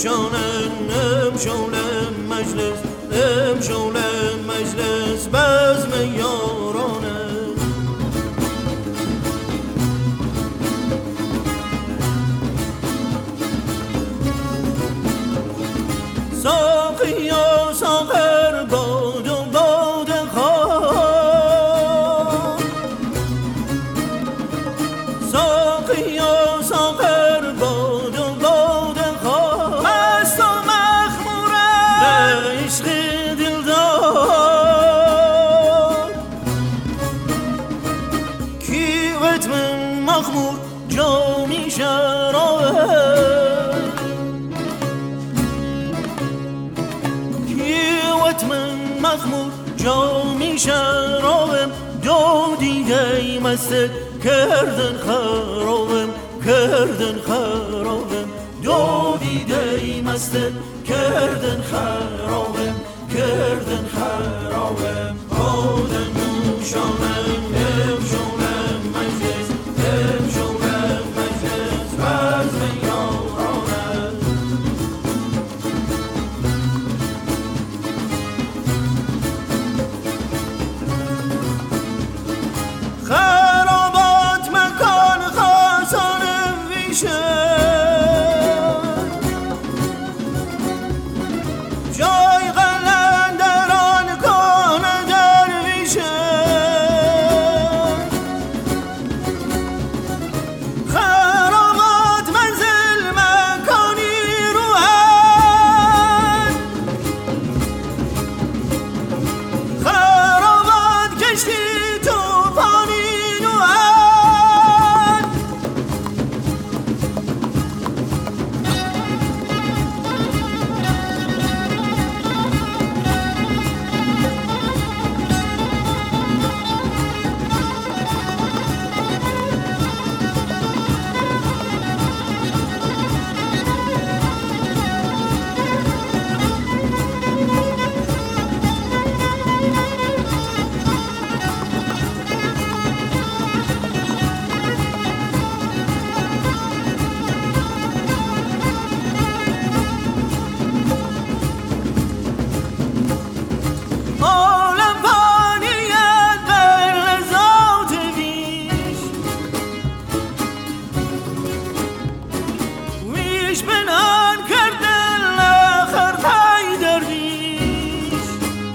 امشول مجلس امشول مجلس بزم یارانه ساقی و ساغر باد و باد خواه ساقی و ساغر باد و باد خواه مست و مخموره به عشق دلدار کیوت من مخمور جامی شرابه من مخمور جامی شرابم دو دیده مستت کردن خرابم دو دیده مستت کردن خرابم آدم نوشانم امشونم مجلس بزم یارانم خرابات مکان خاصانم ویشه جای قلندران کنه درویشه خرابات منزل مکانی روحن خرابات کشتی بنان کردن لخر پای درویش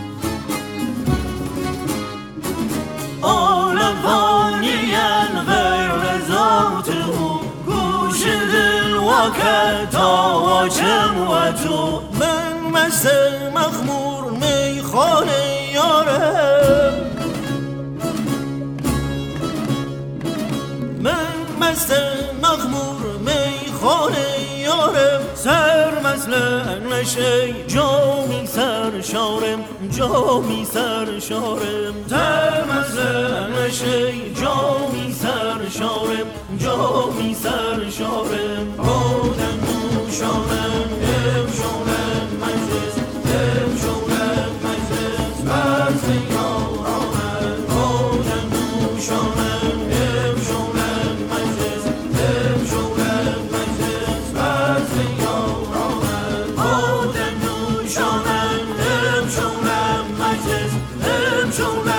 عالم فانیان غیر ذات او گوش دل وکتا و چم و تو من مست مخمور میخانه یارم من مست مخمور میخانه یارم سر مثل نشه جامی سرشارم سر مثل نشه جامی سرشارم آدم نوشانم امشونم مجلس بزم یارانم آدم نوشانم امشونم مجلس امشونم